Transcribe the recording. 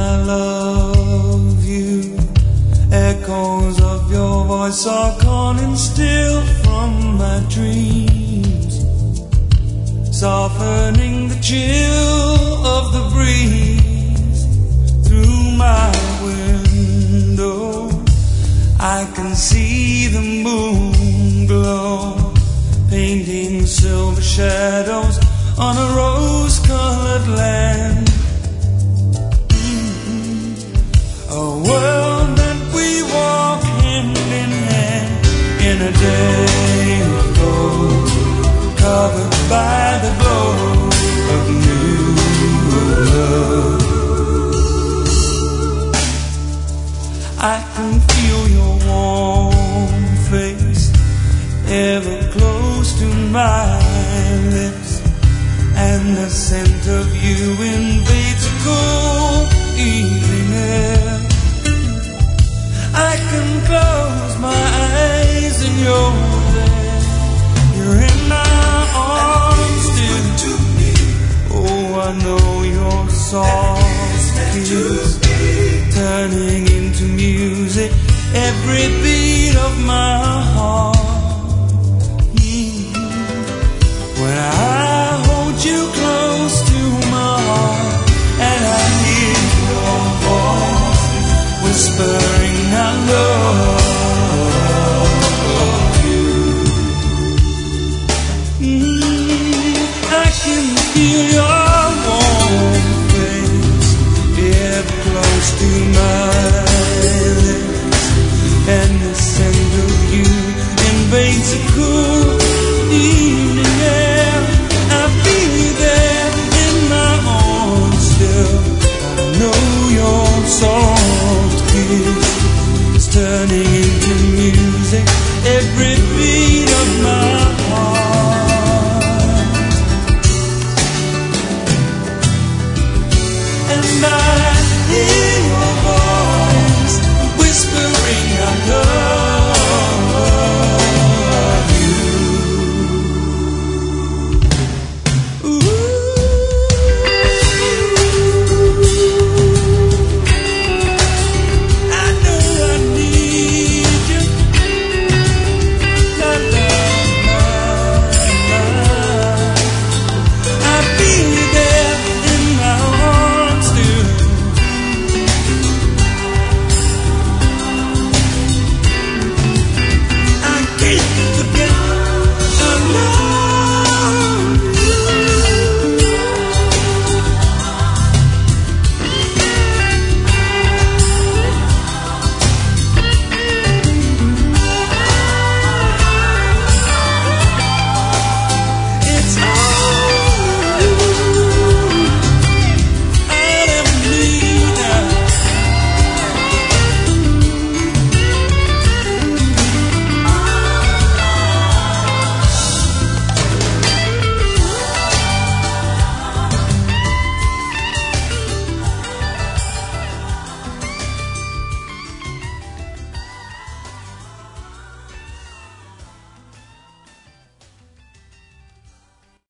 I love you. Echoes of your voice are calling still from my dreams, softening the chill of the breeze. Through my window I can see the moon glow, painting silver shadows on a rose-colored land. A world that we walk hand in hand in a day of gold, covered by the glow of new love. I can feel your warm face ever close to my lips, and the scent of you invades a cool evening air. I can close my eyes and you're there. You're in my arms still. Oh, I know your soft kiss turning into music every beat of my heart. When I hold you close to my heart and I hear your voice whispering I love you. I can feel your warm face ever close to my lips, and the scent of you invades a cool evening air. I feel you there in my arms still. I know you're so